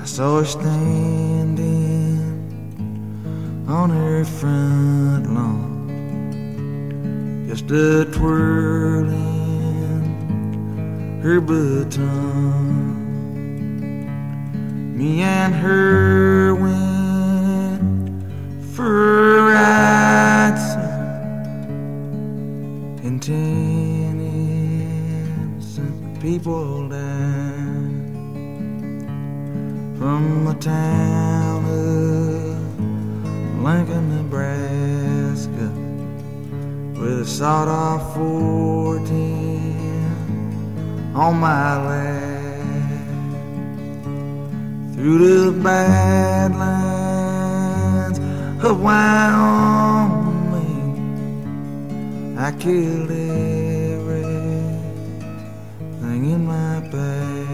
I saw her standing on her front lawn, just a twirling her baton. Me and her went for a ride, and 10 innocent people died from the town of Lincoln, Nebraska, with a sawed-off 410 on my lap. Through the Badlands of Wyoming, I killed everything in my path.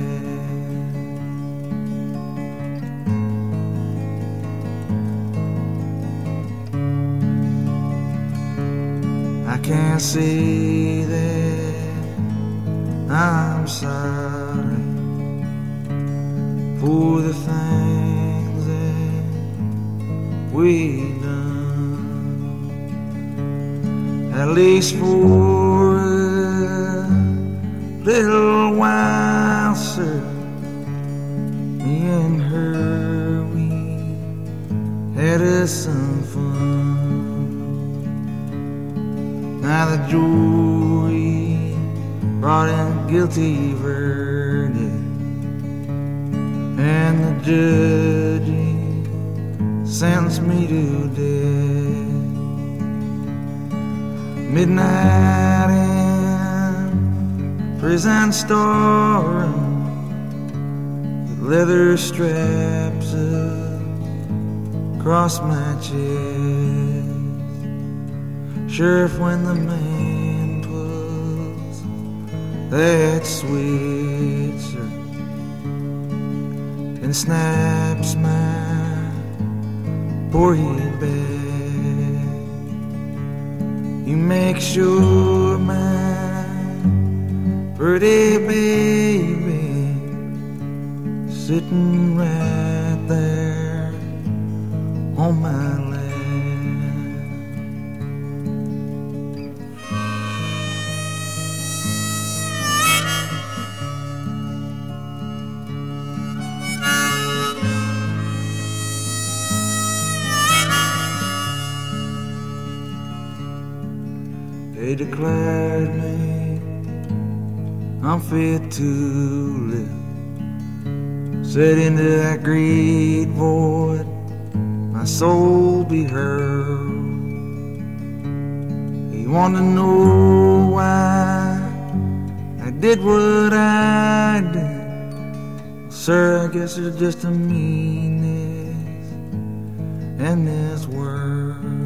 I can't say that I'm sorry for the things that we done, at least for a little while, sir. Me and her, we had us some fun. Now the jury brought in a guilty verdict, and the judge sentenced me to death. Midnight in prison storeroom, with leather straps across my chest. Sheriff, when the man 'twas that Switzer, and snaps my poor head back. You make sure my pretty baby sitting right there on my lap. They declared me unfit to live. Said into that great void my soul be hurled. He wanted to know why I did what I did. Sir, I guess there's just a meanness in this world.